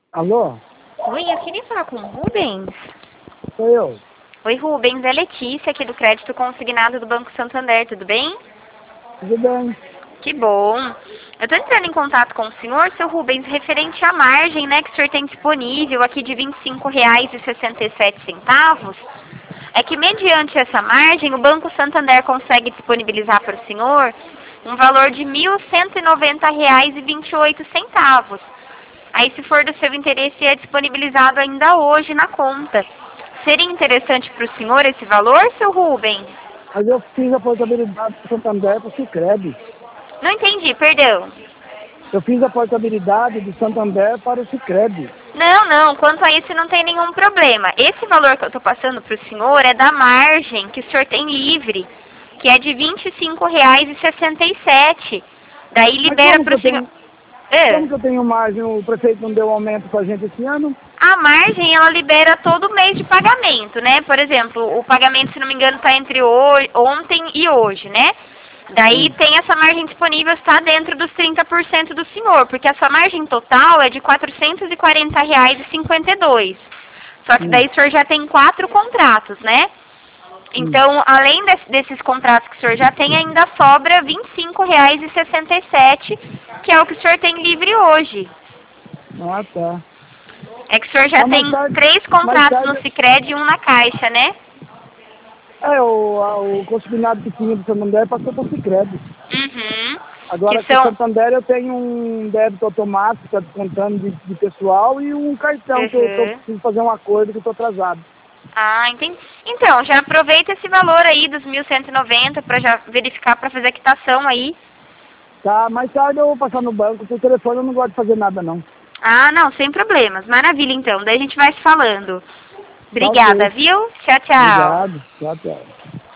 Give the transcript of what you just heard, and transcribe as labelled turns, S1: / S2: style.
S1: Alô?
S2: Oi, eu queria falar com o Rubens.
S1: Sou eu.
S2: Oi, Rubens, é Letícia aqui do Crédito Consignado do Banco Santander, tudo bem?
S1: Tudo bem?
S2: Que bom. Eu estou entrando em contato com o senhor, seu Rubens, referente à margem, né, que o senhor tem disponível aqui de R$ 25,67. É que mediante essa margem, o Banco Santander consegue disponibilizar para o senhor um valor de R$ 1.190,28. Aí, se for do seu interesse, é disponibilizado ainda hoje na conta. Seria interessante para o senhor esse valor, seu Rubens?
S1: Mas eu fiz a portabilidade do Santander para o Sicredi.
S2: Não entendi, perdão.
S1: Eu fiz a portabilidade do Santander para o Sicredi.
S2: Não, quanto a isso não tem nenhum problema. Esse valor que eu estou passando para o senhor é da margem que o senhor tem livre, que é de R$ 25,67. Daí libera para o senhor...
S1: Como que eu tenho margem? O prefeito não deu aumento para a gente esse ano?
S2: A margem, ela libera todo mês de pagamento, né? Por exemplo, o pagamento, se não me engano, está entre ontem e hoje, né? Daí tem essa margem disponível, está dentro dos 30% do senhor, porque a sua margem total é de R$ 440,52. Só que daí o senhor já tem 4 contratos, né? Então, além desses contratos que o senhor já tem, ainda sobra R$ 25,67, que é o que o senhor tem livre hoje.
S1: Ah, tá.
S2: É que o senhor já tem 3 contratos no Sicredi e 1 na Caixa, né?
S1: O consignado que tinha do Santander passou para o Sicredi.
S2: Uhum.
S1: Agora, com o Santander, eu tenho um débito automático, está descontando de pessoal, e um cartão que eu preciso fazer um acordo que eu estou atrasado.
S2: Ah, entendi. Então, já aproveita esse valor aí dos 1.190 para já verificar, para fazer a quitação aí.
S1: Tá, mais tarde eu vou passar no banco. Por telefone eu não gosto de fazer nada, não.
S2: Ah, não, sem problemas. Maravilha, então. Daí a gente vai se falando. Obrigada, viu? Tchau, tchau.
S1: Obrigado. Tchau, tchau.